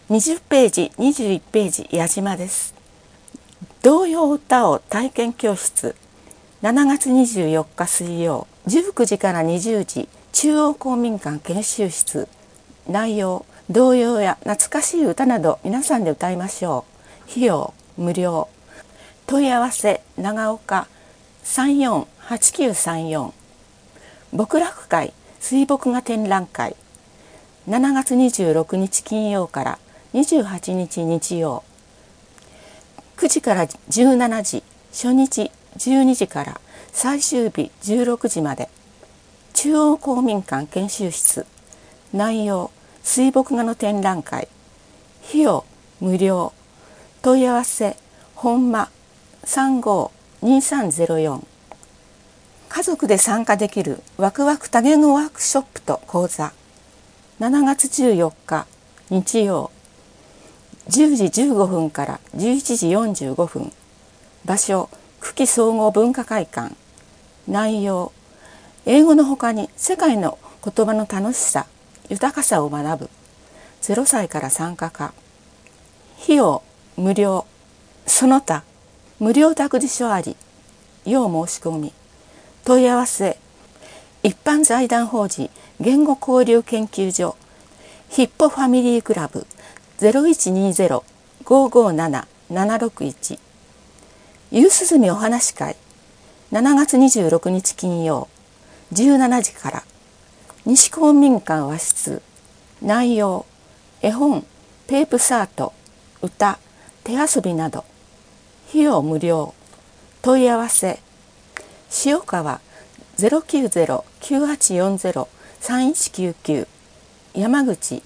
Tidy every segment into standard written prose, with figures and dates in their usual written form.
20ページ、21ページ、矢島です。童謡歌を体験教室、7月24日水曜、19時から20時、中央公民館研修室。内容、童謡や懐かしい歌など皆さんで歌いましょう。費用、無料。問い合わせ、長岡348934。牧楽会、水墨画展覧会。7月26日金曜から28日日曜。9時から17時、初日12時から最終日16時まで。中央公民館研修室。内容、水墨画の展覧会。費用、無料。問い合わせ、本間352304。家族で参加できるワクワク多言語ワークショップと講座。7月14日日曜、10時15分から11時45分。場所、久喜総合文化会館。内容、英語のほかに世界の言葉の楽しさ、豊かさを学ぶ。0歳から参加可。費用、無料。その他、無料託児所あり。要申し込み。問い合わせ、一般財団法人言語交流研究所ヒッポファミリークラブ 0120-557-761。夕涼みお話し会、7月26日金曜、17時から。西公民館和室。内容、絵本、テープサート、歌、手遊びなど。費用無料。問い合わせ、塩川090-9840-3199。山口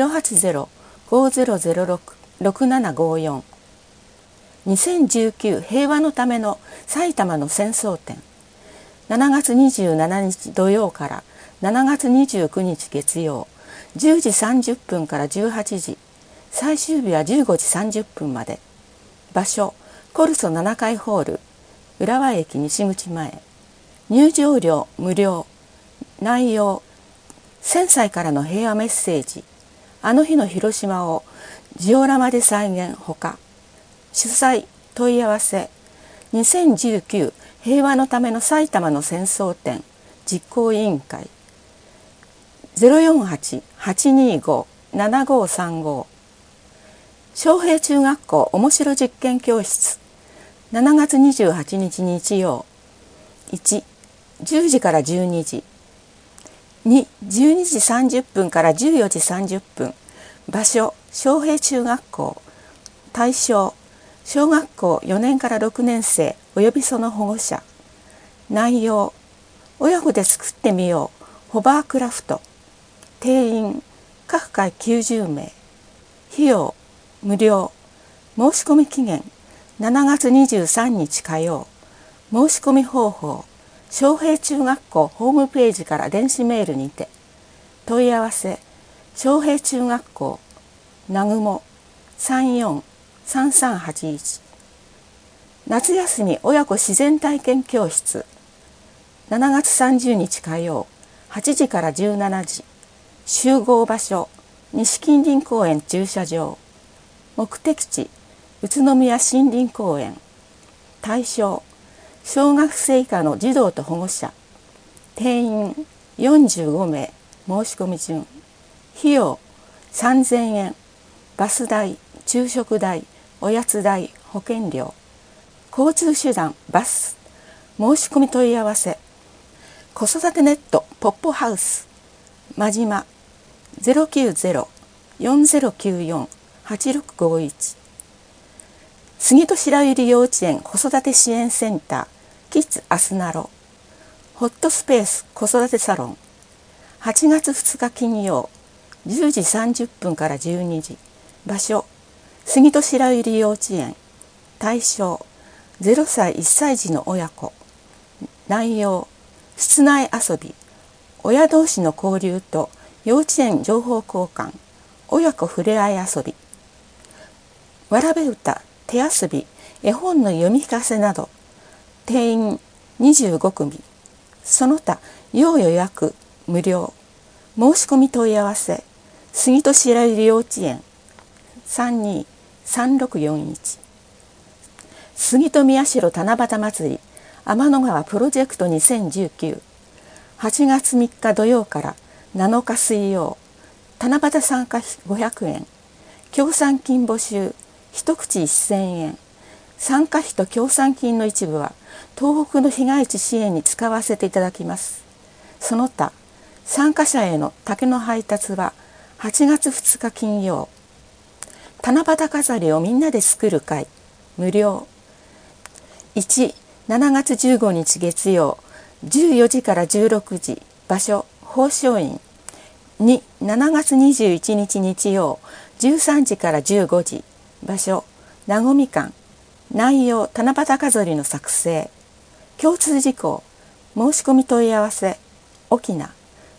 080-5006-6754。2019平和のための埼玉の戦争展。7月27日土曜から7月29日月曜、10時30分から18時、最終日は15時30分まで。場所、コルソ7階ホール、浦和駅西口前。入場料無料。内容、1000歳からの平和メッセージ、あの日の広島をジオラマで再現ほか。主催、問い合わせ、2019平和のための埼玉の戦争展実行委員会。048-825-7535。昌平中学校おもしろ実験教室。7月28日日曜。1、10時から12時。2、12時30分から14時30分。場所、昌平中学校。対象、小学校4年から6年生およびその保護者。内容、親子で作ってみようホバークラフト。定員、各回90名。費用、無料。申し込み期限、7月23日火曜。申し込み方法、昌平中学校ホームページから電子メールにて。問い合わせ、昌平中学校南雲34-3381。夏休み親子自然体験教室。7月30日火曜、8時から17時。集合場所、西近隣公園駐車場。目的地、宇都宮森林公園。対象、小学生以下の児童と保護者。定員45名。申し込み順。費用3000円。バス代、昼食代、おやつ代、保険料。交通手段、バス。申し込み問い合わせ、子育てネットポッポハウス真島 090-4094-8651。杉戸白百合幼稚園子育て支援センターキッズアスナロ。ホットスペース子育てサロン。8月2日金曜、10時30分から12時。場所、杉戸白百合幼稚園。対象、0歳1歳児の親子。内容、室内遊び、親同士の交流と幼稚園情報交換、親子ふれあい遊び。わらべ歌、手遊び、絵本の読み聞かせなど。定員25組。その他、要予約、無料。申し込み問い合わせ、杉戸白百合幼稚園 323641。杉戸宮代七夕祭り天の川プロジェクト2019。8月3日土曜から7日水曜。七夕参加費500円。協賛金募集一口1000円。参加費と協賛金の一部は東北の被害地支援に使わせていただきます。その他、参加者への竹の配達は8月2日金曜。七夕飾りをみんなで作る会無料。1、7月15日月曜14時から16時、場所宝生院。2、7月21日日曜13時から15時、場所なごみ館。内容七夕飾りの作成。共通事項申し込み問い合わせ沖縄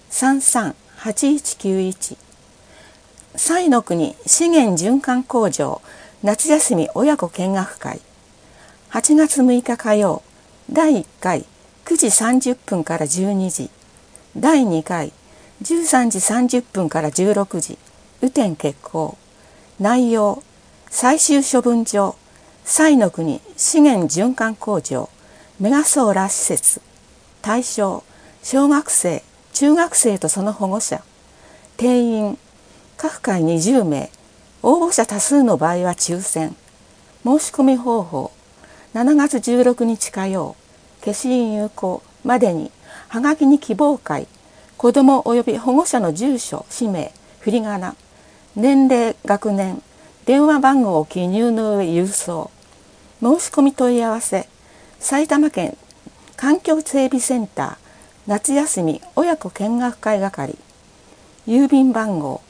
338191。彩の国資源循環工場夏休み親子見学会。8月6日火曜第1回9時30分から12時、第2回13時30分から16時、雨天決行。内容最終処分場彩の国資源循環工場メガソーラー施設。対象小学生中学生とその保護者。定員各回20名。応募者多数の場合は抽選。申し込み方法7月16日火曜消印有効までにはがきに希望会、子ども及び保護者の住所氏名振り仮名年齢学年電話番号を記入の上郵送。申し込み問い合わせ埼玉県環境整備センター夏休み親子見学会係。郵便番号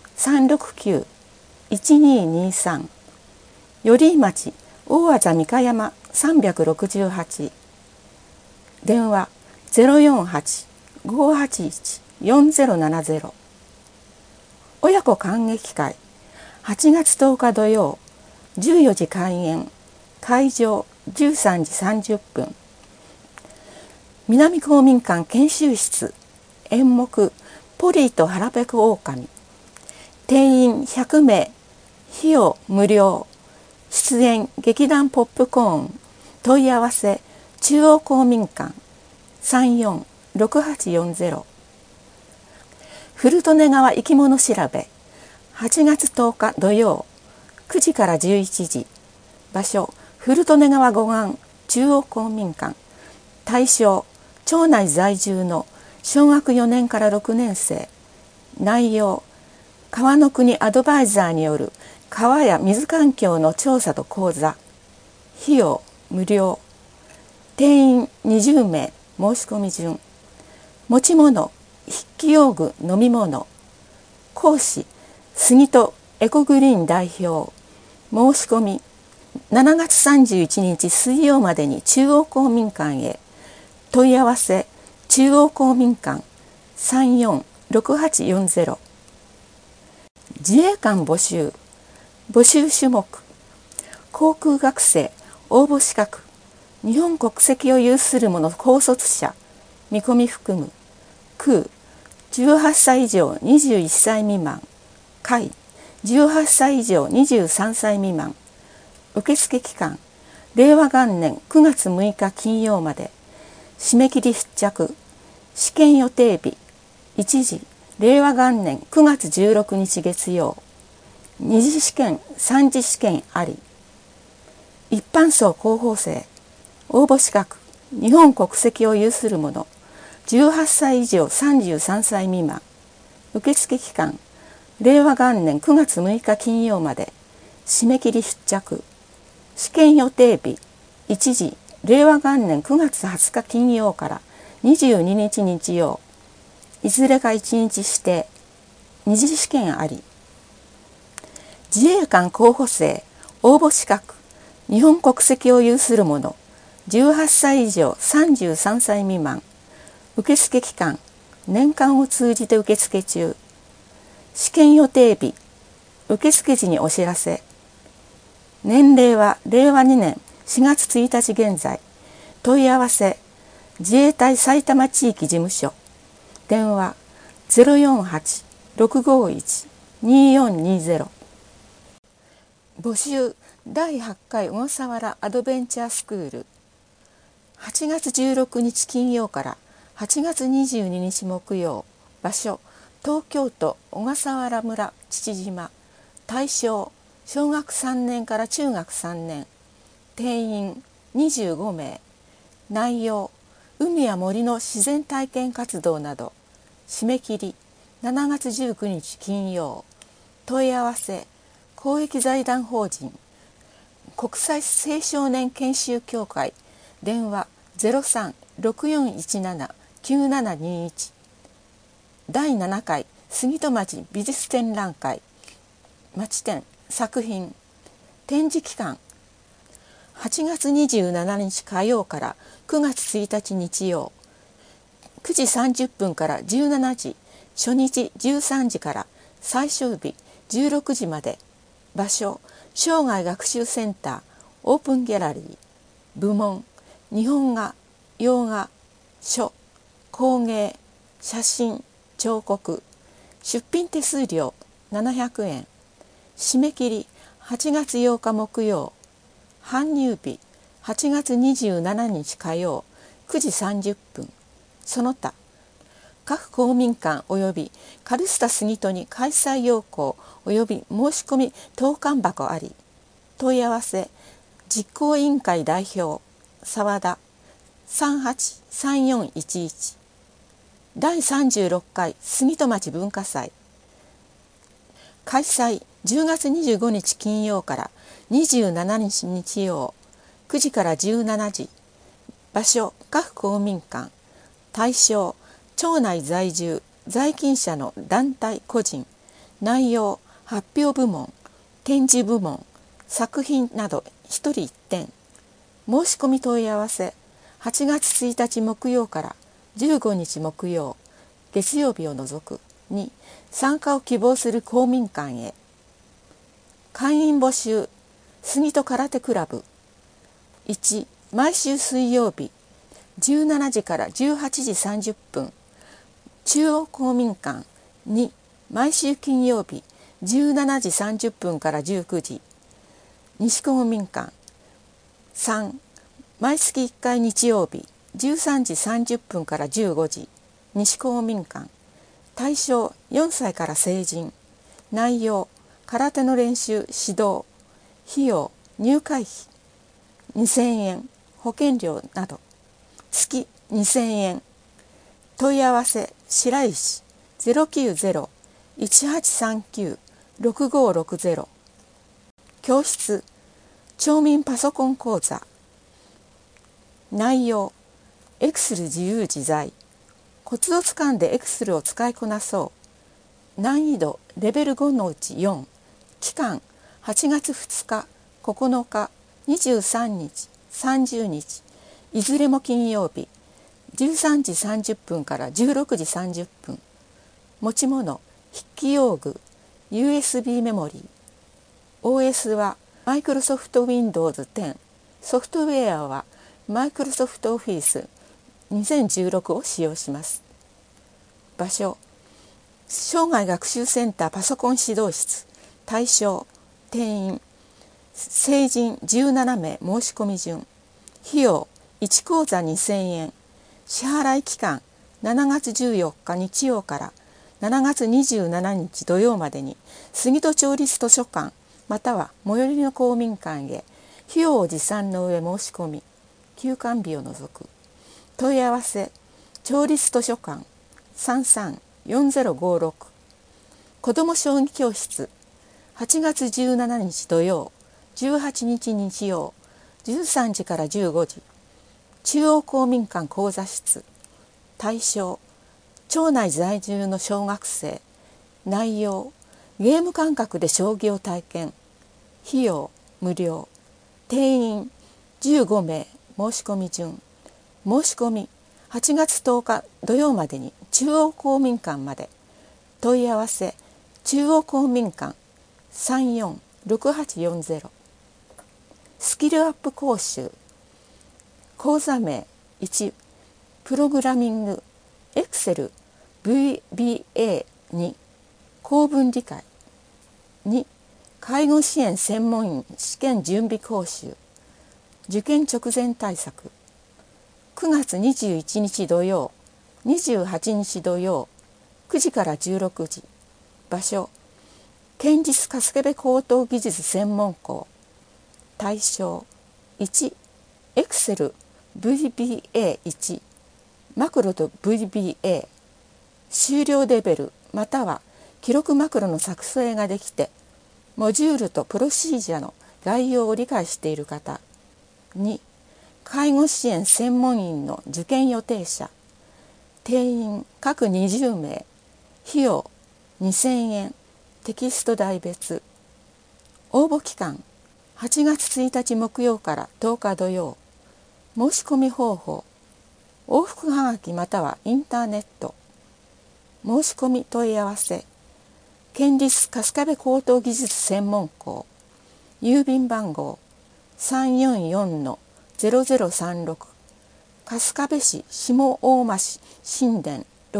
369-1223。寄居町大字三香山368。電話048-581-4070。親子観劇会8月10日土曜14時開演。会場13時30分。南公民館研修室。演目ポリーと腹ペコ狼。定員100名。費用無料。出演劇団ポップコーン。問い合わせ中央公民館346840。古利根川生き物調べ8月10日土曜9時から11時。場所古利根川護岸中央公民館。対象町内在住の小学4年から6年生。内容川の国アドバイザーによる川や水環境の調査と講座。費用無料。定員20名。申し込み順。持ち物筆記用具飲み物。講師杉戸エコグリーン代表。申し込み7月31日水曜までに中央公民館へ。問い合わせ中央公民館346840。自衛官募集。募集種目航空学生応募資格日本国籍を有する者高卒者見込み含む。空18歳以上21歳未満。海18歳以上23歳未満。受付期間令和元年9月6日金曜まで。締め切り必着。試験予定日1時令和元年9月16日月曜。2次試験3次試験あり。一般層候補生応募資格日本国籍を有する者18歳以上33歳未満。受付期間令和元年9月6日金曜まで。締め切り必着。試験予定日1時令和元年9月20日金曜から22日日曜。いずれか1日指定。2次試験あり。自衛官候補生応募資格日本国籍を有する者18歳以上33歳未満。受付期間年間を通じて受付中。試験予定日受付時にお知らせ。年齢は令和2年4月1日現在。問い合わせ自衛隊埼玉地域事務所。電話048-651-2420。 募集第8回小笠原アドベンチャースクール、8月16日金曜から8月22日木曜。場所東京都小笠原村父島。対象小学3年から中学3年。定員25名。内容海や森の自然体験活動など。締め切り7月19日金曜。問い合わせ公益財団法人国際青少年研修協会。電話 03-6417-9721。第7回杉戸町美術展覧会。町展作品。展示期間8月27日火曜から9月1日日曜。9時30分から17時。初日13時から最終日16時まで。場所生涯学習センターオープンギャラリー。部門日本画、洋画、書、工芸、写真、彫刻。出品手数料700円。締め切り8月8日木曜。搬入日8月27日火曜9時30分。その他各公民館及びカルスタ杉戸に開催要項及び申し込み投函箱あり。問い合わせ実行委員会代表澤田 383411。第36回杉戸町文化祭。開催10月25日金曜から27日日曜。9時から17時。場所各公民館。対象町内在住在勤者の団体個人。内容発表部門、展示部門、作品など1人1点。申し込み問い合わせ8月1日木曜から15日木曜月曜日を除くに参加を希望する公民館へ。会員募集杉戸空手クラブ。1毎週水曜日17時から18時30分中央公民館。2毎週金曜日17時30分から19時西公民館。3毎月1回日曜日13時30分から15時西公民館。対象4歳から成人。内容空手の練習指導。費用入会費2000円保険料など月2000円。問い合わせ白石 090-1839-6560。教室町民パソコン講座。内容エクセル自由自在。コツをつかんでエクセルを使いこなそう。難易度レベル5のうち4。期間8月2日、9日、23日、30日。いずれも金曜日。13時30分から16時30分。持ち物筆記用具 USB メモリー。OS はマイクロソフト Windows 10。ソフトウェアはマイクロソフトオフィス2016を使用します。場所生涯学習センターパソコン指導室。対象定員成人17名。申し込み順。費用1講座2000円。支払い期間7月14日日曜から7月27日土曜までに杉戸町立図書館または最寄りの公民館へ費用を持参の上申し込み。休館日を除く。問い合わせ町立図書館 334056。子ども将棋教室8月17日土曜18日日曜13時から15時。中央公民館講座室。対象町内在住の小学生。内容ゲーム感覚で将棋を体験。費用無料。定員15名。申し込み順。申し込み8月10日土曜までに中央公民館まで。問い合わせ中央公民館 346840。スキルアップ講習。講座名1プログラミングエクセル VBA2 構文理解。2 介護支援専門員試験準備講習、受験直前対策。9月21日土曜、28日土曜、9時から16時。場所、県立春日部高等技術専門校。対象、1、エクセル VBA1、マクロと VBA、終了レベルまたは記録マクロの作成ができて、モジュールとプロシージャの概要を理解している方。2、介護支援専門員の受験予定者。定員各20名。費用2000円。テキスト代別。応募期間8月1日木曜から10日土曜。申し込み方法、往復はがきまたはインターネット。申し込み問い合わせ、県立春日部高等技術専門校、郵便番号 344-0036、春日部市下大間市新田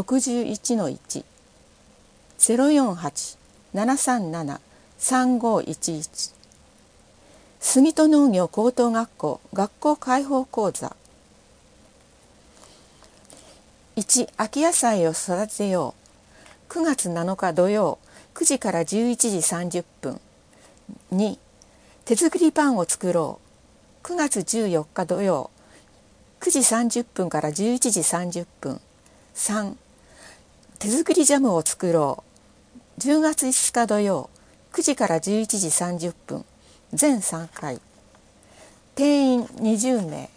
61-1、048-737-3511。杉戸農業高等学校学校開放講座。1、秋野菜を育てよう。9月7日土曜、9時から11時30分。2、手作りパンを作ろう。9月14日土曜、9時30分から11時30分。3、手作りジャムを作ろう。10月5日土曜、9時から11時30分。全3回。定員20名。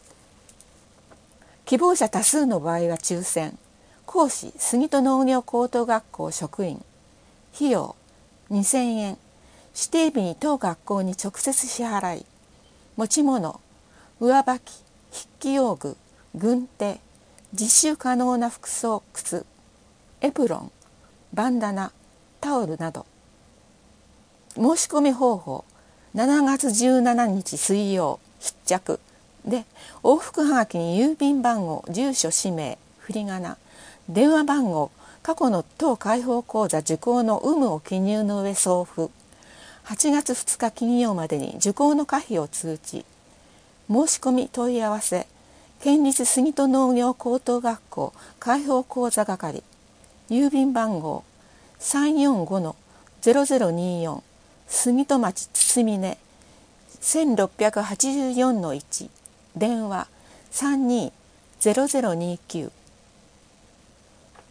希望者多数の場合は抽選。講師、杉戸農業高等学校職員。費用2000円。指定日に当学校に直接支払い。持ち物、上履き、筆記用具、軍手、実習可能な服装、靴、エプロン、バンダナ、タオルなど。申し込み方法、7月17日水曜必着で、往復はがきに郵便番号、住所、氏名、振り仮名、電話番号、過去の当開放講座受講の有無を記入の上送付。8月2日金曜までに受講の可否を通知。申し込み問い合わせ、県立杉戸農業高等学校開放講座係、郵便番号 345-0024、杉戸町堤根 1684-1、電話 32-0029。